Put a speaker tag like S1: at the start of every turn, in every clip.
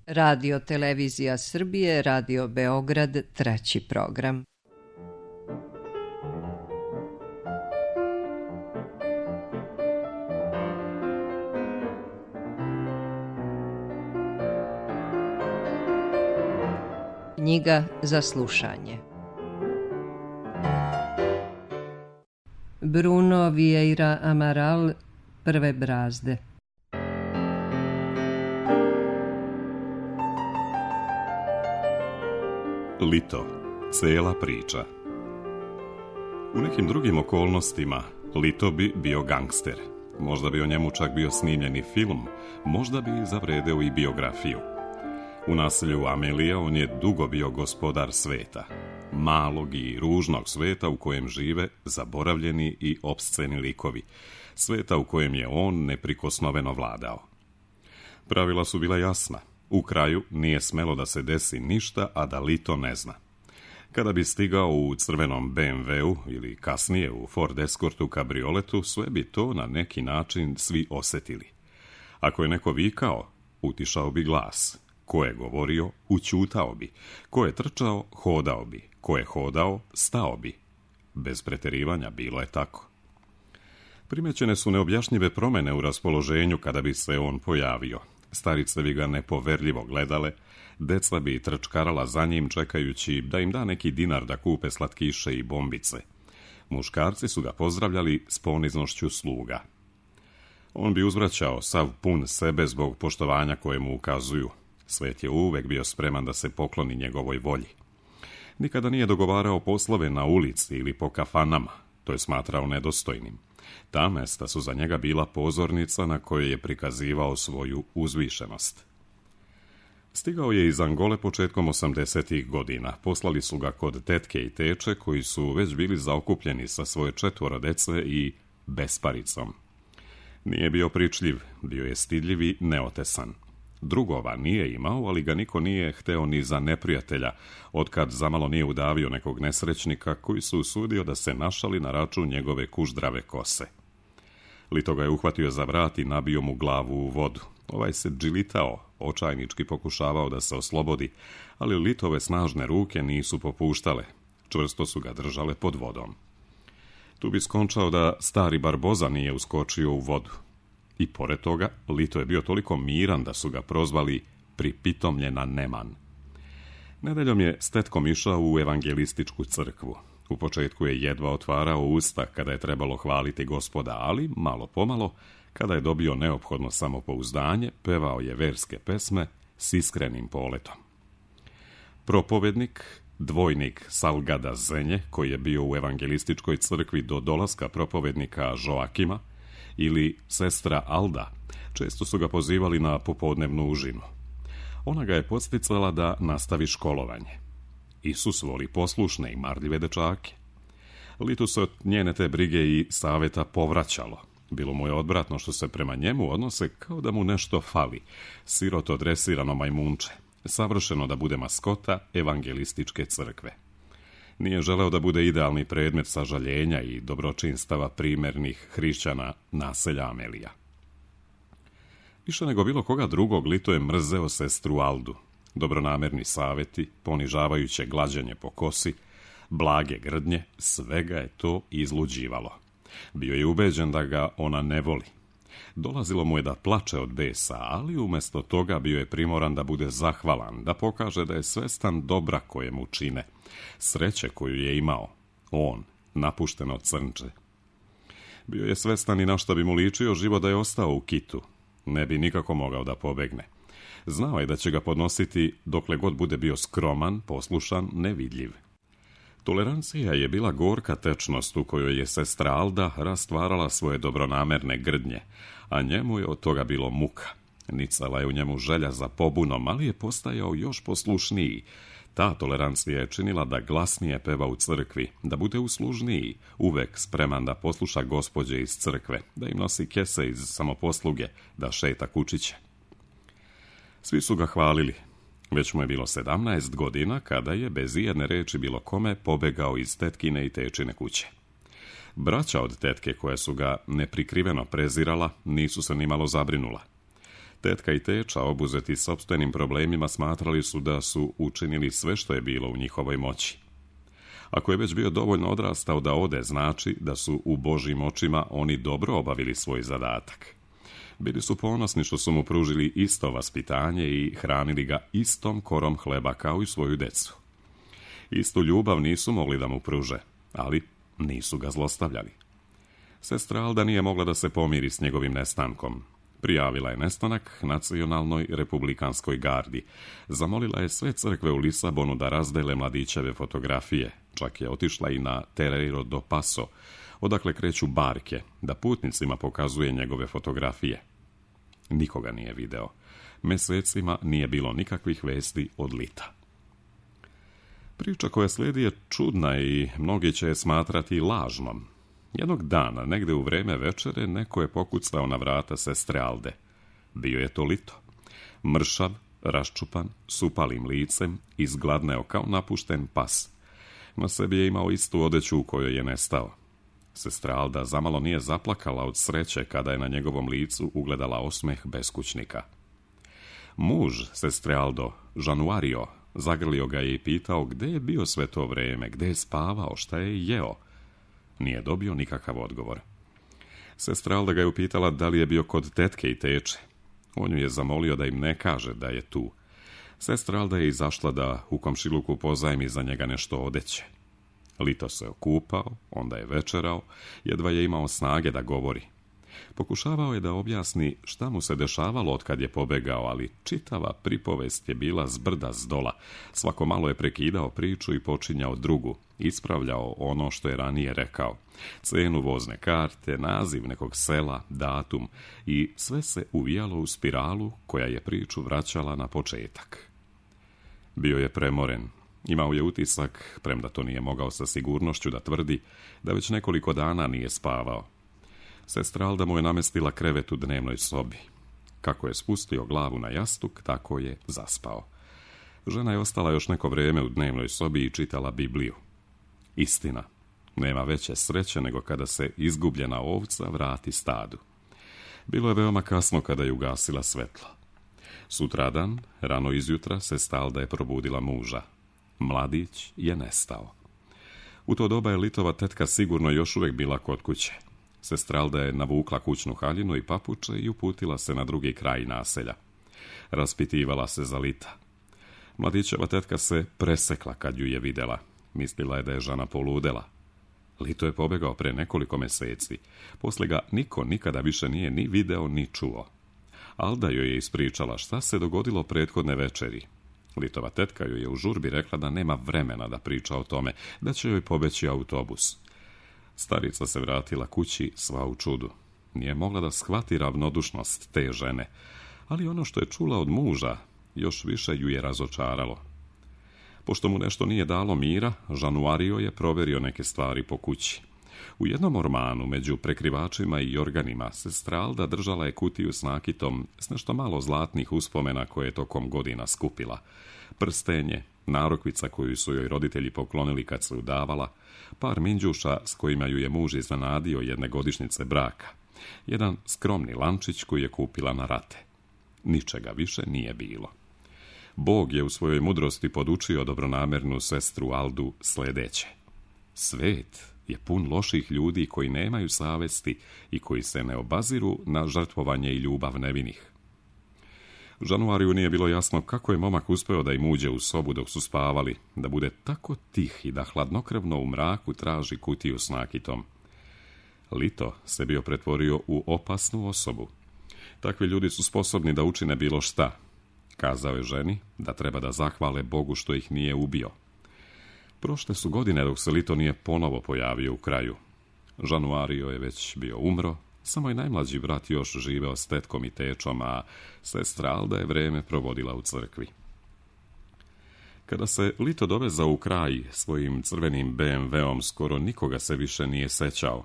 S1: Radio Televizija Srbije, Radio Beograd, treći program. Knjiga za slušanje. Bruno Vieira Amaral, Prve brazde.
S2: Lito, cijela priča. U nekim drugim okolnostima Lito bi bio gangster. Možda bi o njemu čak bio snimljeni film, možda bi zavredeo i biografiju. U naselju Amelija on je dugo bio gospodar sveta. Malog i ružnog sveta u kojem žive zaboravljeni i opsceni likovi. Sveta u kojem je on neprikosnoveno vladao. Pravila su bila jasna. U kraju nije smelo da se desi ništa, a da Lito ne zna. Kada bi stigao u crvenom BMW-u ili kasnije u Ford Escortu kabrioletu, sve bi to na neki način svi osjetili. Ako je neko vikao, utišao bi glas. Ko je govorio, ućutao bi. Ko je trčao, hodao bi. Ko je hodao, stao bi. Bez preterivanja bilo je tako. Primećene su neobjašnjive promjene u raspoloženju kada bi se on pojavio. Starice bi ga nepoverljivo gledale, deca bi trčkarala za njim čekajući da im da neki dinar da kupe slatkiše i bombice. Muškarci su ga pozdravljali s poniznošću sluga. On bi uzvraćao sav pun sebe zbog poštovanja koje mu ukazuju. Svet je uvek bio spreman da se pokloni njegovoj volji. Nikada nije dogovarao poslove na ulici ili po kafanama, to je smatrao nedostojnim. Ta mesta su za njega bila pozornica na kojoj je prikazivao svoju uzvišenost. Stigao je iz Angole početkom 80-ih godina. Poslali su ga kod tetke i teče koji su već bili zaokupljeni sa svoje 4 dece i besparicom. Nije bio pričljiv, bio je stidljiv i neotesan. Drugova nije imao, ali ga niko nije hteo ni za neprijatelja, otkad zamalo nije udavio nekog nesrećnika koji su usudio da se našali na račun njegove kuždrave kose. Lito ga je uhvatio za vrat i nabio mu glavu u vodu. Ovaj se džilitao, očajnički pokušavao da se oslobodi, ali Litove snažne ruke nisu popuštale. Čvrsto su ga držale pod vodom. Tu bi skončao da stari Barboza nije uskočio u vodu. I pored toga, Lito je bio toliko miran da su ga prozvali pripitomljena neman. Nedeljom je s tetkom išao u evangelističku crkvu. U početku je jedva otvarao usta kada je trebalo hvaliti Gospoda, ali malo pomalo, kada je dobio neophodno samopouzdanje, pevao je verske pesme s iskrenim poletom. Propovednik, dvojnik Salgada Zenje, koji je bio u evangelističkoj crkvi do dolaska propovednika Joakima, ili sestra Alda, često su ga pozivali na popodnevnu užinu. Ona ga je podsticala da nastavi školovanje. Isus voli poslušne i marljive dečake. Litu se od njene te brige i saveta povraćalo. Bilo mu je odvratno što se prema njemu odnose kao da mu nešto fali, siroto dresirano majmunče, savršeno da bude maskota evangelističke crkve. Nije želeo da bude idealni predmet sažaljenja i dobročinstava primernih hrišćana naselja Amelija. Više nego bilo koga drugog, Lito je mrzeo sestru Aldu. Dobronamerni saveti, ponižavajuće glađenje po kosi, blage grdnje, svega je to izluđivalo. Bio je ubeđen da ga ona ne voli. Dolazilo mu je da plače od besa, ali umjesto toga bio je primoran da bude zahvalan, da pokaže da je svestan dobra koje mu čine, sreće koju je imao, on, napušteno crnče. Bio je svestan i na šta bi mu ličio život da je ostao u Kitu. Ne bi nikako mogao da pobegne. Znao je da će ga podnositi dokle god bude bio skroman, poslušan, nevidljiv. Tolerancija je bila gorka tečnost u kojoj je sestra Alda rastvarala svoje dobronamerne grdnje, a njemu je od toga bilo muka. Nicala je u njemu želja za pobunom, ali je postajao još poslušniji. Ta tolerancija je činila da glasnije peva u crkvi, da bude uslužniji, uvek spreman da posluša gospođe iz crkve, da im nosi kese iz samoposluge, da šeta kučiće. Svi su ga hvalili. Već mu je bilo 17 godina kada je bez ijedne reči bilo kome pobegao iz tetkine i tečine kuće. Braća od tetke koja su ga neprikriveno prezirala nisu se nimalo zabrinula. Tetka i teča, obuzeti sopstvenim problemima, smatrali su da su učinili sve što je bilo u njihovoj moći. Ako je već bio dovoljno odrastao da ode, znači da su u Božjim očima oni dobro obavili svoj zadatak. Bili su ponosni što su mu pružili isto vaspitanje i hranili ga istom korom hleba kao i svoju decu. Istu ljubav nisu mogli da mu pruže, ali nisu ga zlostavljali. Sestra Alda nije mogla da se pomiri s njegovim nestankom. Prijavila je nestanak Nacionalnoj republikanskoj gardi. Zamolila je sve crkve u Lisabonu da razdele mladićeve fotografije. Čak je otišla i na Terreiro do Paso, odakle kreću barke, da putnicima pokazuje njegove fotografije. Nikoga nije video. Mesecima nije bilo nikakvih vesti od Lita. Priča koja slijedi je čudna i mnogi će je smatrati lažnom. Jednog dana, negde u vreme večere, neko je pokucao na vrata sestre Alde. Bio je to Lito. Mršav, raščupan, s upalim licem, izgladneo kao napušten pas. Na sebi je imao istu odeću u kojoj je nestao. Sestra Alda zamalo nije zaplakala od sreće kada je na njegovom licu ugledala osmeh beskućnika. Muž sestre Aldo, Januario, zagrlio ga je i pitao gde je bio sve to vreme, gde je spavao, šta je jeo. Nije dobio nikakav odgovor. Sestra Alda ga je upitala da li je bio kod tetke i teče. On ju je zamolio da im ne kaže da je tu. Sestra Alda je izašla da u komšiluku pozajmi za njega nešto odeće. Lito se okupao, onda je večerao, jedva je imao snage da govori. Pokušavao je da objasni šta mu se dešavalo otkad je pobegao, ali čitava pripovest je bila zbrda zdola. Svako malo je prekidao priču i počinjao drugu, ispravljao ono što je ranije rekao. Cenu vozne karte, naziv nekog sela, datum i sve se uvijalo u spiralu koja je priču vraćala na početak. Bio je premoren. Imao je utisak, premda to nije mogao sa sigurnošću da tvrdi, da već nekoliko dana nije spavao. Sestra Alda mu je namestila krevet u dnevnoj sobi. Kako je spustio glavu na jastuk, tako je zaspao. Žena je ostala još neko vrijeme u dnevnoj sobi i čitala Bibliju. Istina, nema veće sreće nego kada se izgubljena ovca vrati stadu. Bilo je veoma kasno kada je ugasila svetlo. Sutradan, rano izjutra, sestra Alda je probudila muža. Mladić je nestao. U to doba je Litova tetka sigurno još uvijek bila kod kuće. Sestra Alda je navukla kućnu haljinu i papuče i uputila se na drugi kraj naselja. Raspitivala se za Lita. Mladićeva tetka se presekla kad ju je vidjela. Mislila je da je žena poludela. Lito je pobegao pre nekoliko meseci. Posle ga niko nikada više nije ni video ni čuo. Alda joj je ispričala šta se dogodilo prethodne večeri. Litova tetka joj je u žurbi rekla da nema vremena da priča o tome, da će joj pobeći autobus. Starica se vratila kući sva u čudu. Nije mogla da shvati ravnodušnost te žene, ali ono što je čula od muža još više ju je razočaralo. Pošto mu nešto nije dalo mira, Januario je proverio neke stvari po kući. U jednom ormanu, među prekrivačima i organima, sestra Alda držala je kutiju s nakitom s nešto malo zlatnih uspomena koje je tokom godina skupila. Prstenje, narukvica koju su joj roditelji poklonili kad se udavala, par minđuša s kojima ju je muž iznenadio jedne godišnjice braka, jedan skromni lančić koji je kupila na rate. Ničega više nije bilo. Bog je u svojoj mudrosti podučio dobronamernu sestru Aldu sljedeće. Svet je pun loših ljudi koji nemaju savesti i koji se ne obaziru na žrtvovanje i ljubav nevinih. Januariju nije bilo jasno kako je momak uspeo da im uđe u sobu dok su spavali, da bude tako tih i da hladnokrvno u mraku traži kutiju s nakitom. Lito se bio pretvorio u opasnu osobu. Takvi ljudi su sposobni da učine bilo šta. Kazao je ženi da treba da zahvale Bogu što ih nije ubio. Prošle su godine dok se Lito nije ponovo pojavio u kraju. Januario je već bio umro, samo je najmlađi brat još živeo s tetkom i tečom, a sestra Alda je vreme provodila u crkvi. Kada se Lito dovezao u kraj svojim crvenim BMW-om, skoro nikoga se više nije sećao.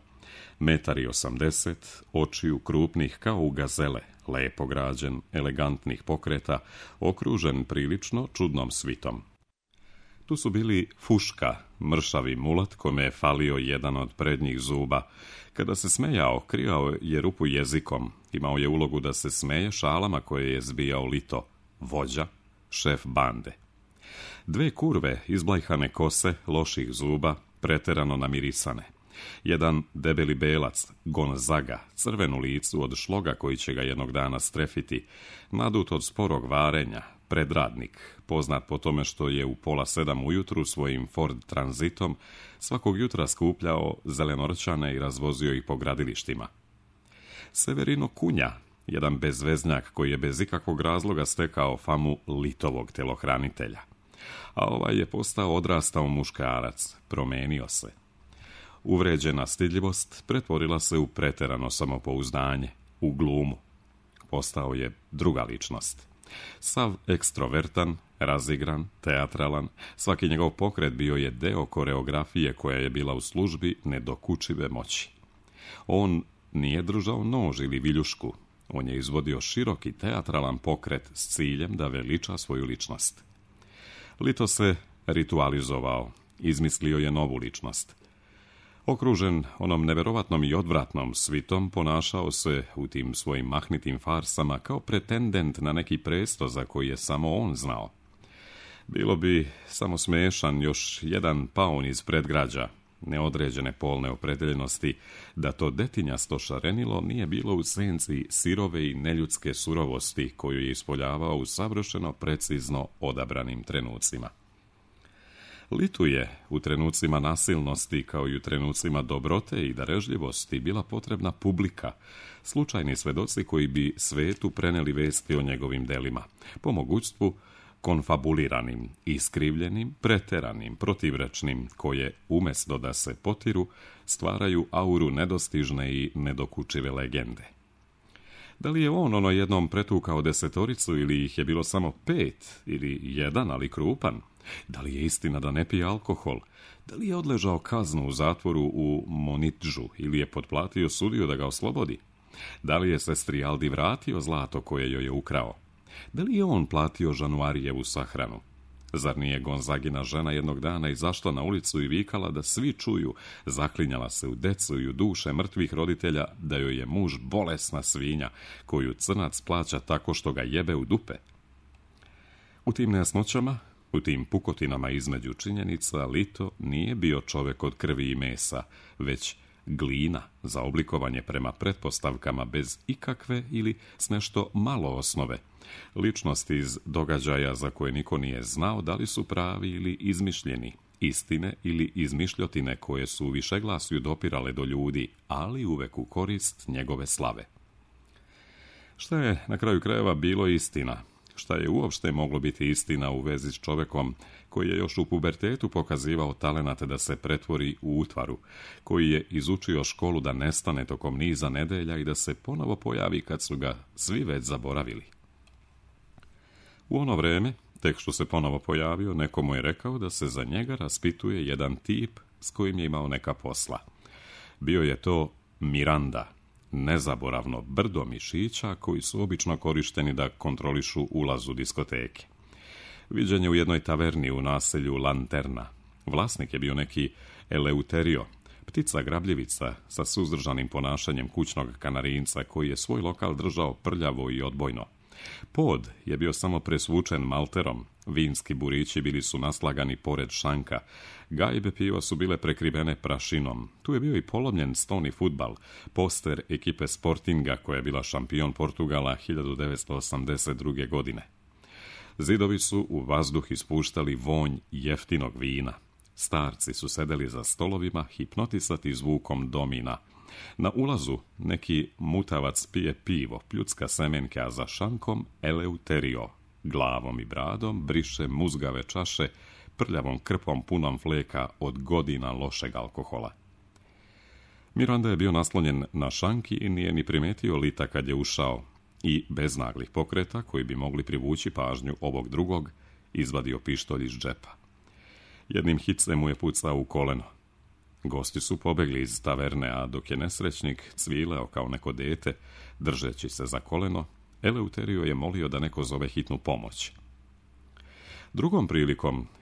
S2: 1,80 m, očiju krupnih kao u gazele, lepo građen, elegantnih pokreta, okružen prilično čudnom svitom. Tu su bili Fuška, mršavi mulat kome je falio jedan od prednjih zuba. Kada se smejao, krijao je rupu jezikom. Imao je ulogu da se smeje šalama koje je zbijao Lito, vođa, šef bande. Dve kurve, izblajhane kose, loših zuba, preterano namirisane. Jedan debeli belac, Gonzaga, crven u licu od šloga koji će ga jednog dana strefiti, nadut od sporog varenja, predradnik, poznat po tome što je u 6:30 ujutru svojim Ford Transitom svakog jutra skupljao zelenorčane i razvozio ih po gradilištima. Severino Kunja, jedan bezveznjak koji je bez ikakvog razloga stekao famu Litovog telohranitelja. A ovaj je postao odrastao muškarac, promenio se. Uvređena stidljivost pretvorila se u preterano samopouzdanje, u glumu. Postao je druga ličnost. Sav ekstrovertan, razigran, teatralan, svaki njegov pokret bio je deo koreografije koja je bila u službi nedokučive moći. On nije držao nož ili viljušku, on je izvodio široki teatralan pokret s ciljem da veliča svoju ličnost. Lito se ritualizovao, izmislio je novu ličnost. Okružen onom neverovatnom i odvratnom svitom, ponašao se u tim svojim mahnitim farsama kao pretendent na neki presto za koji je samo on znao. Bilo bi samo smešan još jedan paun iz predgrađa, neodređene polne opredeljenosti, da to detinjasto šarenilo nije bilo u senci sirove i neljudske surovosti koju je ispoljavao u savršeno precizno odabranim trenucima. Litu je u trenucima nasilnosti kao i u trenucima dobrote i darežljivosti bila potrebna publika, slučajni svedoci koji bi svetu preneli vesti o njegovim delima, po mogućstvu konfabuliranim, iskrivljenim, preteranim, protivrečnim, koje, umjesto da se potiru, stvaraju auru nedostižne i nedokučive legende. Da li je on ono jednom pretukao 10 ili ih je bilo samo 5 ili 1, ali krupan? Da li je istina da ne pije alkohol? Da li je odležao kaznu u zatvoru u Monitžu ili je potplatio sudiju da ga oslobodi? Da li je sestri Aldi vratio zlato koje joj je ukrao? Da li je on platio Žanuarijevu sahranu? Zar nije Gonzagina žena jednog dana izašla na ulicu i vikala da svi čuju, zaklinjala se u decu i u duše mrtvih roditelja, da joj je muž bolesna svinja, koju crnac plaća tako što ga jebe u dupe? U tim nejasnoćama, u tim pukotinama između činjenica, Lito nije bio čovjek od krvi i mesa, već glina za oblikovanje prema pretpostavkama bez ikakve ili s nešto malo osnove. Ličnosti iz događaja za koje niko nije znao da li su pravi ili izmišljeni, istine ili izmišljotine koje su višeglasju dopirale do ljudi, ali uvek u korist njegove slave. Šta je na kraju krajeva bilo istina? Šta je uopšte moglo biti istina u vezi s čovjekom koji je još u pubertetu pokazivao talenat da se pretvori u utvaru, koji je izučio školu da nestane tokom niza nedelja i da se ponovo pojavi kad su ga svi već zaboravili? U ono vreme, tek što se ponovo pojavio, neko mu je rekao da se za njega raspituje jedan tip s kojim je imao neka posla. Bio je to Miranda, nezaboravno brdo mišića koji su obično korišteni da kontrolišu ulaz u diskoteke. Viđen je u jednoj taverni u naselju Lanterna. Vlasnik je bio neki Eleuterio, ptica grabljivica sa suzdržanim ponašanjem kućnog kanarinca koji je svoj lokal držao prljavo i odbojno. Pod je bio samo presvučen malterom, vinski burići bili su naslagani pored šanka, gajbe piva su bile prekrivene prašinom. Tu je bio i polomljen stoni fudbal, poster ekipe Sportinga koja je bila šampion Portugala 1982. godine. Zidovi su u vazduh ispuštali vonj jeftinog vina. Starci su sedeli za stolovima, hipnotisati zvukom domina. Na ulazu neki mutavac pije pivo, pljucka semenke, a za šankom Eleuterio, glavom i bradom, briše muzgave čaše prljavom krpom punom fleka od godina lošeg alkohola. Miranda je bio naslonjen na šanki i nije ni primetio Lita kad je ušao i bez naglih pokreta koji bi mogli privući pažnju ovog drugog, izvadio pištolj iz džepa. Jednim hicem mu je pucao u koleno. Gosti su pobegli iz taverne, a dok je nesrećnik cvileo kao neko dete, držeći se za koleno, Eleuterio je molio da neko zove hitnu pomoć. Drugom prilikom,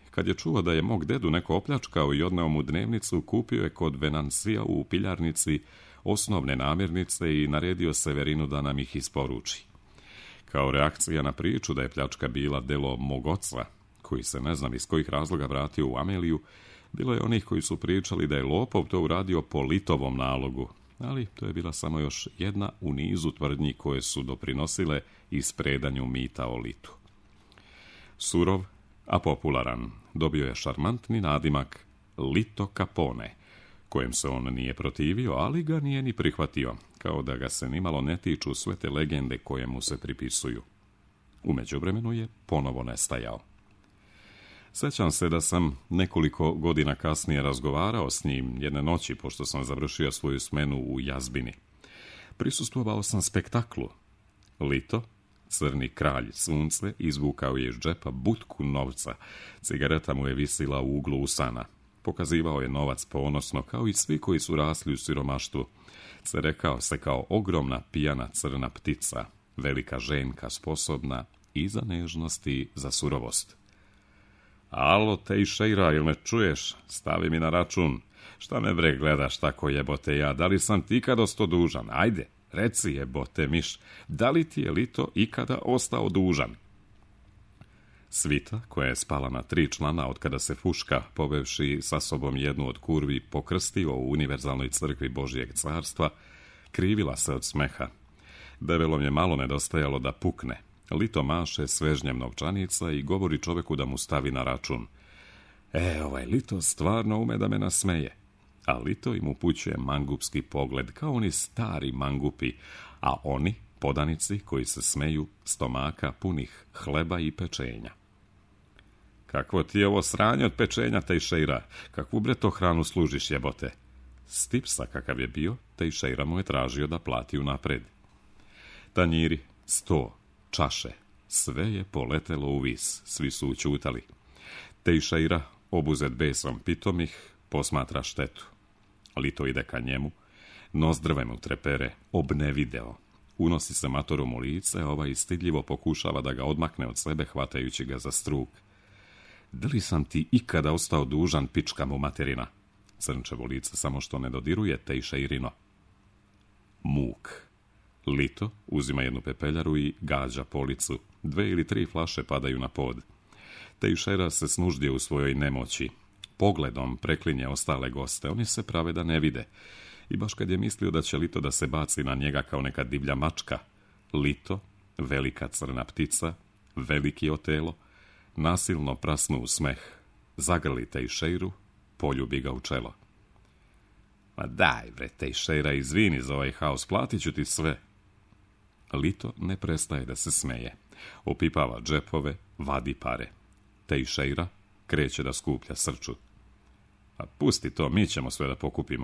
S2: Kad je čuo da je mog dedu neko opljačkao i odneo mu dnevnicu, kupio je kod Venansija u piljarnici osnovne namirnice i naredio Severinu da nam ih isporuči. Kao reakcija na priču da je pljačka bila delo mog oca, koji se ne znam iz kojih razloga vratio u Ameliju, bilo je onih koji su pričali da je lopov to uradio po Litovom nalogu, ali to je bila samo još jedna u nizu tvrdnji koje su doprinosile ispredanju mita o Litu. Surov, a popularan, dobio je šarmantni nadimak Lito Capone, kojem se on nije protivio, ali ga nije ni prihvatio, kao da ga se nimalo ne tiču sve te legende koje mu se pripisuju. U međuvremenu je ponovo nestajao. Sjećam se da sam nekoliko godina kasnije razgovarao s njim jedne noći, pošto sam završio svoju smenu u Jazbini. Prisustvovao sam spektaklu. Lito, crni kralj sunce, izvukao je iz džepa butku novca. Cigareta mu je visila u uglu usana. Pokazivao je novac ponosno, kao i svi koji su rasli u siromaštvu. Cerekao se kao ogromna pijana crna ptica, velika ženka sposobna i za nežnost i za surovost. Alo, Tejšeira, ili me čuješ? Stavi mi na račun. Šta me bre gledaš tako, jebote ja? Da li sam ti ikada ostao dužan? Ajde, reci, jebote miš, da li ti je Lito ikada ostao dužan? Svita, koja je spala na 3 člana od kada se Fuška, povevši sa sobom jednu od kurvi, pokrstio u univerzalnoj crkvi Božijeg carstva, krivila se od smeha. Debelom je malo nedostajalo da pukne. Lito maše svežnjem novčanica i govori čoveku da mu stavi na račun. Ovaj Lito stvarno ume da me nasmeje. A Lito im upućuje mangupski pogled, kao oni stari mangupi, a oni, podanici koji se smeju stomaka punih hleba i pečenja. Kakvo ti je ovo sranje od pečenja, Tejšeira? Kakvu bre to hranu služiš, jebote? Stipsa kakav je bio, Tejšeira mu je tražio da plati unapred. Tanjiri, sto, čaše, sve je poletelo u vis, svi su učutali. Tejšeira, obuzet besom pitomih, posmatra štetu. Lito ide ka njemu, nozdrve mu trepere, obnevideo. Unosi se matorom u lice, ovaj stidljivo pokušava da ga odmakne od sebe, hvatajući ga za struk. Da li sam ti ikada ostao dužan, pička mu materina? Crnčevo lice samo što ne dodiruje Tejšeirino. Muk. Lito uzima jednu pepeljaru i gađa policu. 2 ili 3 flaše padaju na pod. Tejšeira se snuždje u svojoj nemoći. Pogledom preklinje ostale goste, oni se prave da ne vide. I baš kad je mislio da će Lito da se baci na njega kao neka divlja mačka, Lito, velika crna ptica, veliki otelo, nasilno prasnu u smeh, zagrli Tejšeiru, poljubi ga u čelo. Ma daj bre, Tejšeira, izvini za ovaj haos, platit ću ti sve. Lito ne prestaje da se smeje. Opipava džepove, vadi pare. Tejšeira kreće da skuplja srču. A pusti to, mi ćemo sve da pokupimo.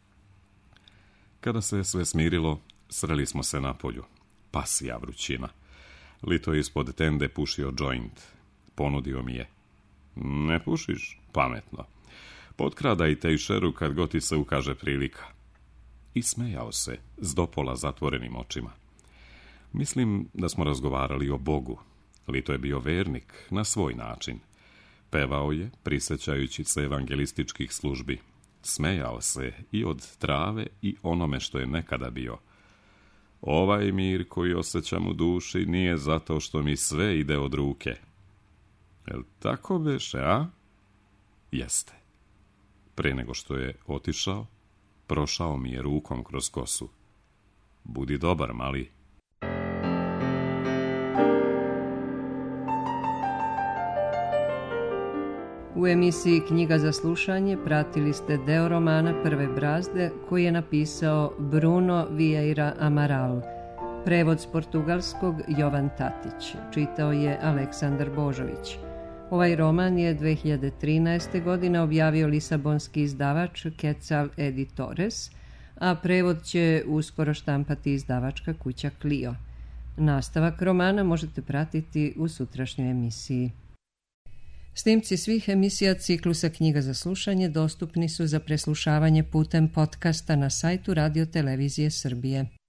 S2: Kada se sve smirilo, sreli smo se na polju. Pasija vrućina. Lito je ispod tende pušio joint. Ponudio mi je. Ne pušiš? Pametno. Potkradaj Tejšeru kad god ti se ukaže prilika. I smejao se, s dopola zatvorenim očima. Mislim da smo razgovarali o Bogu. Lito je bio vernik na svoj način. Pevao je, prisjećajući se evangelističkih službi. Smejao se i od trave i onome što je nekada bio. Ovaj mir koji osjećam u duši nije zato što mi sve ide od ruke. Jel tako beše, a? Jeste. Pre nego što je otišao, prošao mi je rukom kroz kosu. Budi dobar, mali.
S1: U emisiji Knjiga za slušanje pratili ste deo romana Prve brazde koji je napisao Bruno Vieira Amaral. Prevod s portugalskog Jovan Tatić. Čitao je Aleksandar Božović. Ovaj roman je 2013. godine objavio lisabonski izdavač Quetzal Editores, a prevod će uskoro štampati izdavačka kuća Clio. Nastavak romana možete pratiti u sutrašnjoj emisiji. Snimci svih emisija ciklusa Knjiga za slušanje dostupni su za preslušavanje putem podcasta na sajtu Radio Televizije Srbije.